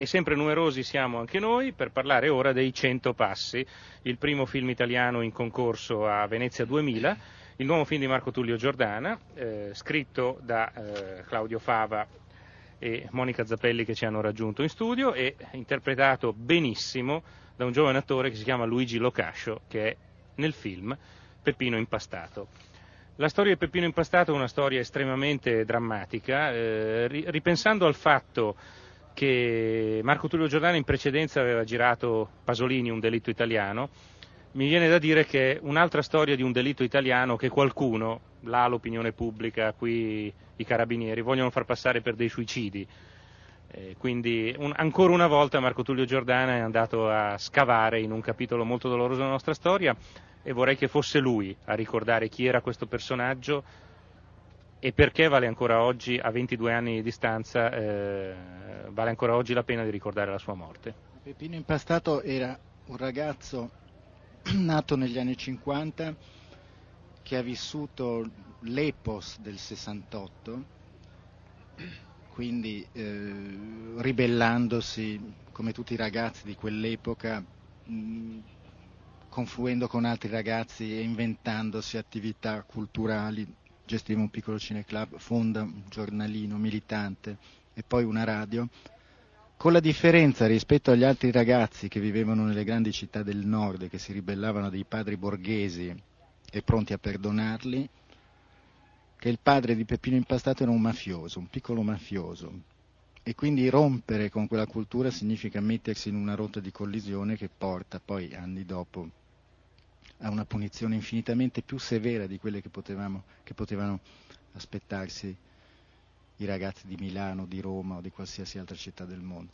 E sempre numerosi siamo anche noi per parlare ora dei 100 passi, il primo film italiano in concorso a Venezia 2000, il nuovo film di Marco Tullio Giordana, scritto da Claudio Fava e Monica Zappelli, che ci hanno raggiunto in studio, e interpretato benissimo da un giovane attore che si chiama Luigi Locascio, che è nel film Peppino Impastato. La storia di Peppino Impastato è una storia estremamente drammatica, ripensando al fatto che Marco Tullio Giordana in precedenza aveva girato Pasolini, un delitto italiano, mi viene da dire che è un'altra storia di un delitto italiano che qualcuno, là l'opinione pubblica, qui i carabinieri, vogliono far passare per dei suicidi. Quindi ancora una volta Marco Tullio Giordana è andato a scavare in un capitolo molto doloroso della nostra storia, e vorrei che fosse lui a ricordare chi era questo personaggio e perché vale ancora oggi, a 22 anni di distanza, vale ancora oggi la pena di ricordare la sua morte. Peppino Impastato era un ragazzo nato negli anni 50 che ha vissuto l'epos del 68, quindi ribellandosi come tutti i ragazzi di quell'epoca, confluendo con altri ragazzi e inventandosi attività culturali. Gestiva un piccolo cineclub, fonda un giornalino militante e poi una radio, con la differenza rispetto agli altri ragazzi che vivevano nelle grandi città del nord e che si ribellavano a dei padri borghesi e pronti a perdonarli, che il padre di Peppino Impastato era un mafioso, un piccolo mafioso, e quindi rompere con quella cultura significa mettersi in una rotta di collisione che porta poi, anni dopo, a una punizione infinitamente più severa di quelle che potevano aspettarsi i ragazzi di Milano, di Roma o di qualsiasi altra città del mondo.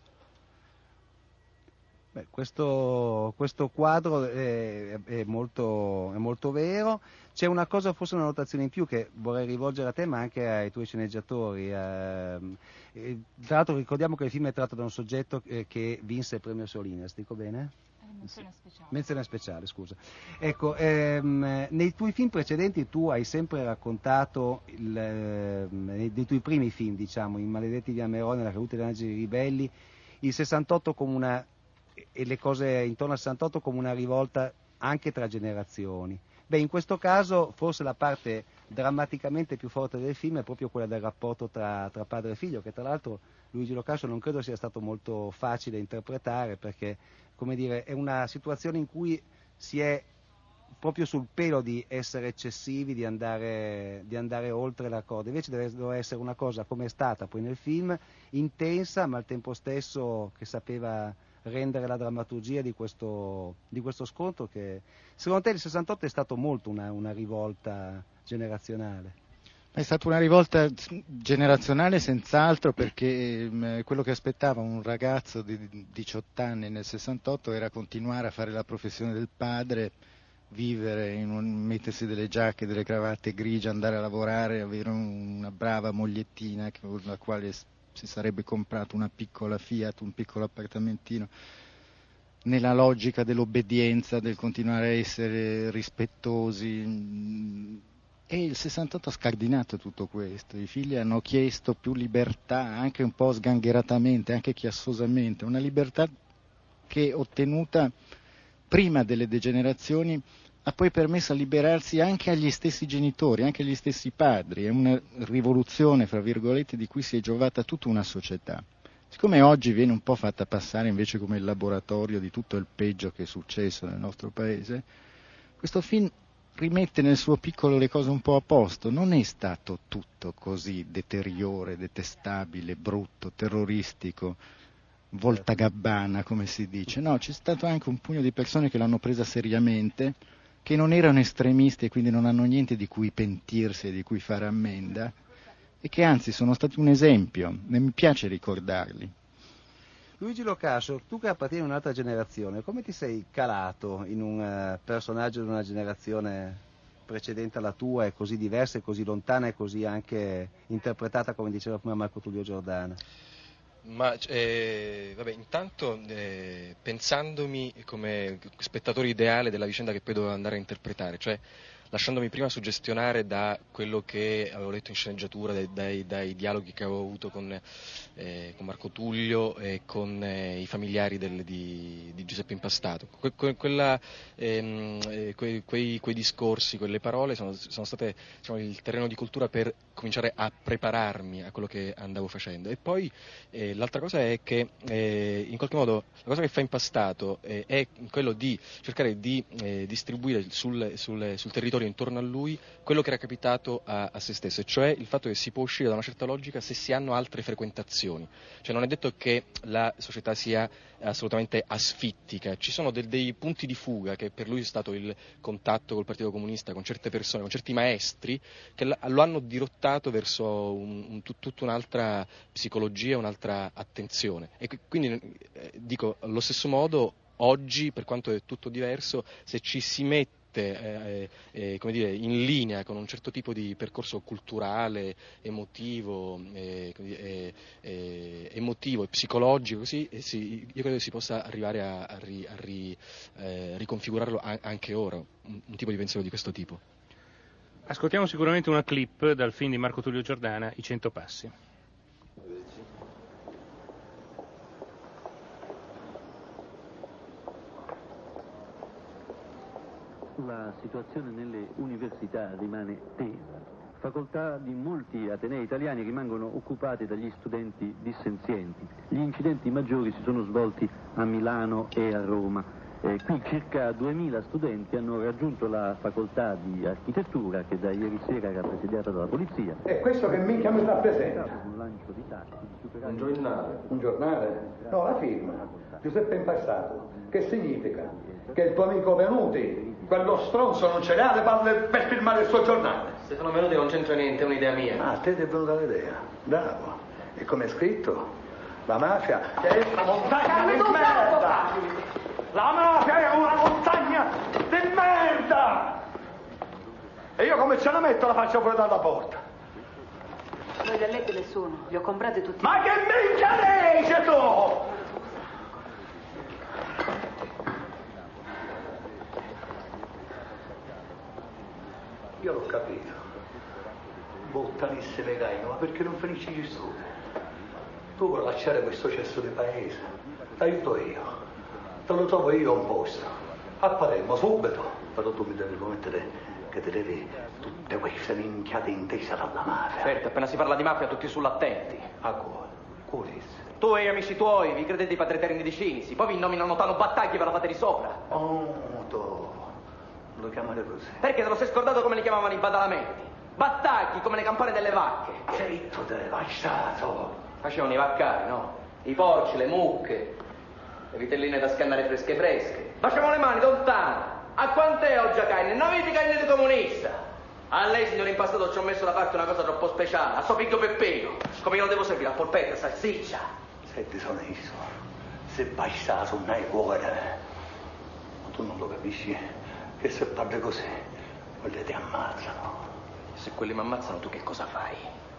Beh, questo quadro è molto vero. C'è una cosa, forse una notazione in più che vorrei rivolgere a te ma anche ai tuoi sceneggiatori. Tra l'altro ricordiamo che il film è tratto da un soggetto che vinse il premio Solinas, dico bene? Menzione speciale. Menzione speciale, scusa. Ecco, nei tuoi film precedenti tu hai sempre raccontato, nei tuoi primi film, diciamo, I Maledetti di Amerone, La caduta degli angeli ribelli, il 68 come e le cose intorno al 68 come una rivolta anche tra generazioni. Beh, in questo caso forse la parte drammaticamente più forte del film è proprio quella del rapporto tra padre e figlio, che tra l'altro Luigi Locascio non credo sia stato molto facile interpretare, perché, come dire, è una situazione in cui si è proprio sul pelo di essere eccessivi, di andare oltre l'accordo. Invece deve essere una cosa, come è stata poi nel film, intensa ma al tempo stesso che sapeva rendere la drammaturgia di questo scontro, che secondo te il 68 è stato molto una rivolta generazionale? È stata una rivolta generazionale senz'altro, perché quello che aspettava un ragazzo di 18 anni nel 68 era continuare a fare la professione del padre, vivere, mettersi delle giacche, delle cravatte grigie, andare a lavorare, avere una brava mogliettina con la quale si sarebbe comprato una piccola Fiat, un piccolo appartamentino, nella logica dell'obbedienza, del continuare a essere rispettosi. E il 68 ha scardinato tutto questo. I figli hanno chiesto più libertà, anche un po' sgangheratamente, anche chiassosamente, una libertà che, ottenuta prima delle degenerazioni, ha poi permesso a liberarsi anche agli stessi genitori, anche agli stessi padri. È una rivoluzione, fra virgolette, di cui si è giovata tutta una società. Siccome oggi viene un po' fatta passare invece come il laboratorio di tutto il peggio che è successo nel nostro paese, questo film rimette nel suo piccolo le cose un po' a posto. Non è stato tutto così deteriore, detestabile, brutto, terroristico, voltagabbana, come si dice. No, c'è stato anche un pugno di persone che l'hanno presa seriamente, che non erano estremisti e quindi non hanno niente di cui pentirsi e di cui fare ammenda, e che anzi sono stati un esempio, e mi piace ricordarli. Luigi Locascio, tu che appartieni a un'altra generazione, come ti sei calato in un personaggio di una generazione precedente alla tua, e così diversa e così lontana e così anche interpretata, come diceva prima Marco Tullio Giordana? Ma vabbè, intanto pensandomi come spettatore ideale della vicenda che poi dovevo andare a interpretare, cioè lasciandomi prima suggestionare da quello che avevo letto in sceneggiatura, dai dialoghi che avevo avuto con Marco Tullio e con i familiari di Giuseppe Impastato. Quei discorsi, quelle parole sono state, diciamo, il terreno di cultura per cominciare a prepararmi a quello che andavo facendo. E poi l'altra cosa è che in qualche modo la cosa che fa Impastato è quello di cercare di distribuire sul territorio intorno a lui quello che era capitato a se stesso, e cioè il fatto che si può uscire da una certa logica se si hanno altre frequentazioni. Cioè non è detto che la società sia assolutamente asfittica, ci sono dei punti di fuga, che per lui è stato il contatto col Partito Comunista, con certe persone, con certi maestri, che lo hanno dirottato verso tutta un'altra psicologia, un'altra attenzione. E quindi dico, allo stesso modo, oggi, per quanto è tutto diverso, se ci si mette come dire, in linea con un certo tipo di percorso culturale, emotivo e psicologico, così, io credo che si possa arrivare a riconfigurarlo anche ora, un tipo di pensiero di questo tipo. Ascoltiamo sicuramente una clip dal film di Marco Tullio Giordana, I 100 passi. La situazione nelle università rimane tesa. Facoltà di molti atenei italiani rimangono occupate dagli studenti dissenzienti. Gli incidenti maggiori si sono svolti a Milano e a Roma. Qui circa 2000 studenti hanno raggiunto la facoltà di architettura, che da ieri sera era presidiata dalla polizia. E questo che minchia mi rappresenta? Un lancio di tassi, Un giornale? Un giornale? No, la firma. Giuseppe Impastato. Che significa? Che il tuo amico Venuti, quello stronzo, non ce n'ha le palle per firmare il suo giornale. Stefano Venuti non c'entra niente, è un'idea mia. Ah, a te ti è venuta l'idea. Bravo. E come è scritto? La mafia è una montagna di merda! La mafia è una montagna di merda! E io come ce la metto la faccio fuori dalla porta? Voi le lettere sono, li ho comprate tutti. Ma che minchia dici tu? Io l'ho capito. Bottanissime gaino, ma perché non finisci gli studi? Tu vuoi lasciare questo cesso di paese? T'aiuto io. Te lo trovo io un posto. A Palermo, subito. Però tu mi devi promettere che te levi tutte queste minchiate intese dalla mafia. Certo, appena si parla di mafia tutti sull'attenti. A cuore? Quale? Tu e gli amici tuoi vi credete i padri eterni di Cinisi, poi vi nominano Tano Battagli e ve la fate di sopra. Oh, tu. Lo chiamate così? Perché te lo sei scordato come li chiamavano i badalamenti? Battagli come le campane delle vacche. Zitto te, bastardo. Facevano i vaccari, no? I porci, le mucche, le vitelline da scannare fresche fresche. Facevamo le mani lontane. A quant'è oggi a Caine? 9 di Caine di comunista. A lei, signor Impastato, ci ho messo da parte una cosa troppo speciale. A suo figlio Peppino. Come io lo devo servire? A polpetta, salsiccia. Senti, sono io. Se bastardo non hai cuore. Ma tu non lo capisci? Che se parli così, quelli ti ammazzano. Se quelli mi ammazzano, tu che cosa fai?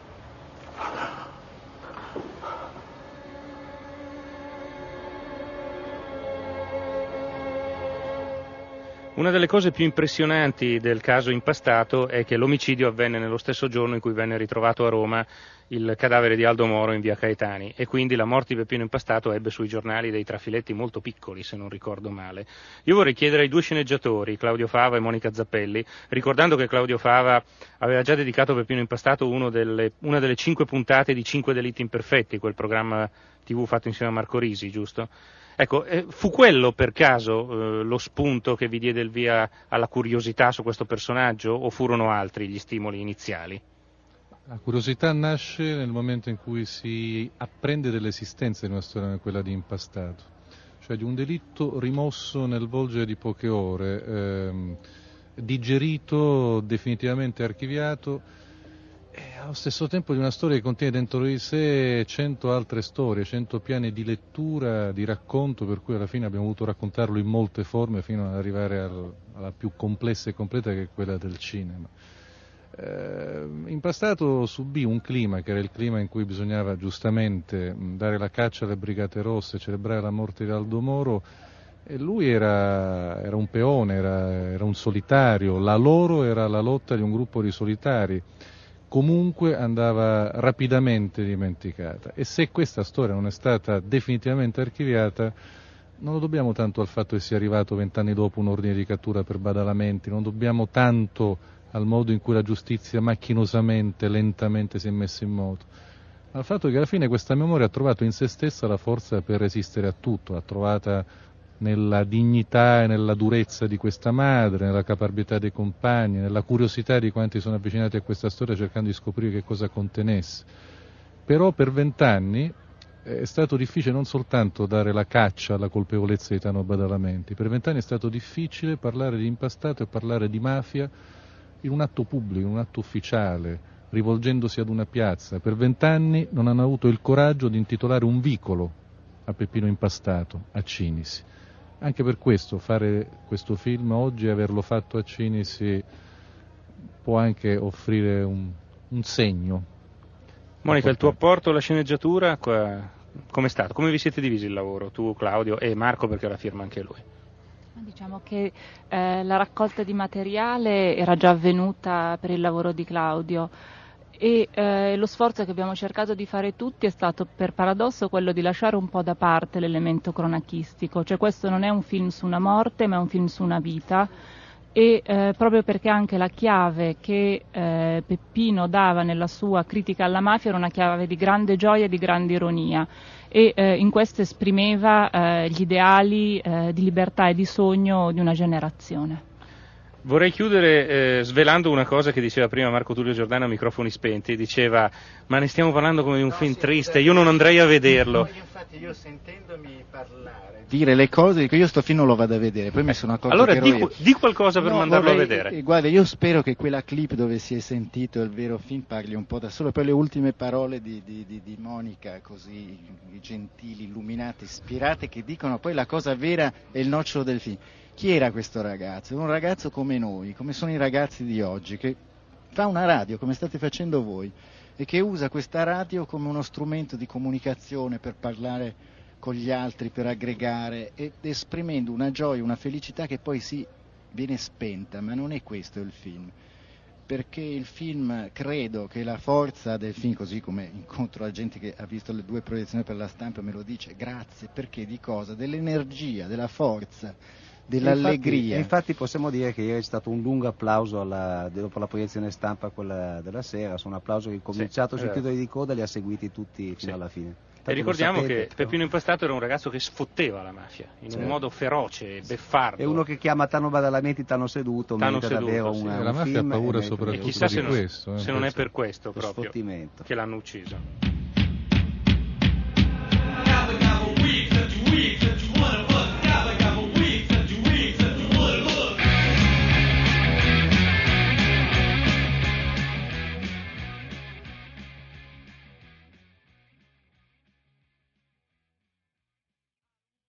Una delle cose più impressionanti del caso Impastato è che l'omicidio avvenne nello stesso giorno in cui venne ritrovato a Roma il cadavere di Aldo Moro in via Caetani, e quindi la morte di Peppino Impastato ebbe sui giornali dei trafiletti molto piccoli, se non ricordo male. Io vorrei chiedere ai due sceneggiatori, Claudio Fava e Monica Zappelli, ricordando che Claudio Fava aveva già dedicato a Peppino Impastato una delle 5 puntate di 5 delitti imperfetti, quel programma TV fatto insieme a Marco Risi, giusto? Ecco, fu quello per caso lo spunto che vi diede il via alla curiosità su questo personaggio, o furono altri gli stimoli iniziali? La curiosità nasce nel momento in cui si apprende dell'esistenza di una storia come quella di Impastato, cioè di un delitto rimosso nel volgere di poche ore, digerito, definitivamente archiviato, e allo stesso tempo di una storia che contiene dentro di sé 100 altre storie, 100 piani di lettura, di racconto, per cui alla fine abbiamo voluto raccontarlo in molte forme fino ad arrivare alla più complessa e completa, che è quella del cinema. Impastato subì un clima che era il clima in cui bisognava giustamente dare la caccia alle Brigate Rosse, celebrare la morte di Aldo Moro, E lui era un peone, era un solitario, la loro era la lotta di un gruppo di solitari, comunque andava rapidamente dimenticata. E se questa storia non è stata definitivamente archiviata, non lo dobbiamo tanto al fatto che sia arrivato 20 anni dopo un ordine di cattura per badalamenti, non dobbiamo tanto al modo in cui la giustizia macchinosamente, lentamente si è messa in moto, al fatto che alla fine questa memoria ha trovato in se stessa la forza per resistere a tutto, l'ha trovata nella dignità e nella durezza di questa madre, nella caparbietà dei compagni, nella curiosità di quanti sono avvicinati a questa storia cercando di scoprire che cosa contenesse. Però per 20 anni è stato difficile non soltanto dare la caccia alla colpevolezza di Tano Badalamenti, per 20 anni è stato difficile parlare di impastato e parlare di mafia in un atto pubblico, in un atto ufficiale, rivolgendosi ad una piazza. Per 20 anni non hanno avuto il coraggio di intitolare un vicolo a Peppino Impastato, a Cinisi. Anche per questo fare questo film oggi e averlo fatto a Cinisi può anche offrire un segno. Monica, il tuo apporto alla sceneggiatura com'è stato? Come vi siete divisi il lavoro, tu, Claudio e Marco, perché la firma anche lui? Diciamo che la raccolta di materiale era già avvenuta per il lavoro di Claudio e lo sforzo che abbiamo cercato di fare tutti è stato, per paradosso, quello di lasciare un po' da parte l'elemento cronachistico, cioè questo non è un film su una morte ma è un film su una vita e proprio perché anche la chiave che Peppino dava nella sua critica alla mafia era una chiave di grande gioia e di grande ironia e in questo esprimeva gli ideali di libertà e di sogno di una generazione. Vorrei chiudere svelando una cosa che diceva prima Marco Tullio Giordano a microfoni spenti, diceva ma ne stiamo parlando come di un film triste, io non andrei a vederlo. Infatti io sentendomi parlare, dire le cose, dico io sto film non lo vado a vedere, poi mi sono accorto allora che ero di qualcosa per mandarlo a vedere. Guarda, io spero che quella clip dove si è sentito il vero film parli un po' da solo, poi le ultime parole di Monica, così gentili, illuminate, ispirate, che dicono poi la cosa vera è il nocciolo del film. Chi era questo ragazzo? Un ragazzo come noi, come sono i ragazzi di oggi, che fa una radio come state facendo voi e che usa questa radio come uno strumento di comunicazione per parlare con gli altri, per aggregare ed esprimendo una gioia, una felicità che poi viene spenta, ma non è questo il film. Perché il film, credo che la forza del film, così come incontro la gente che ha visto le 2 proiezioni per la stampa me lo dice, grazie, perché di cosa? Dell'energia, della forza, dell'allegria. Infatti possiamo dire che ieri è stato un lungo applauso dopo la proiezione stampa quella della sera, un applauso che è cominciato sui titoli di coda e li ha seguiti tutti fino alla fine. E ricordiamo che Peppino Impastato era un ragazzo che sfotteva la mafia in un modo feroce, beffardo. È uno che chiama Tano Badalamenti Tano Seduto, merita davvero un la mafia film, ha paura soprattutto e chissà di questo. Se non è per questo proprio sfottimento che l'hanno ucciso.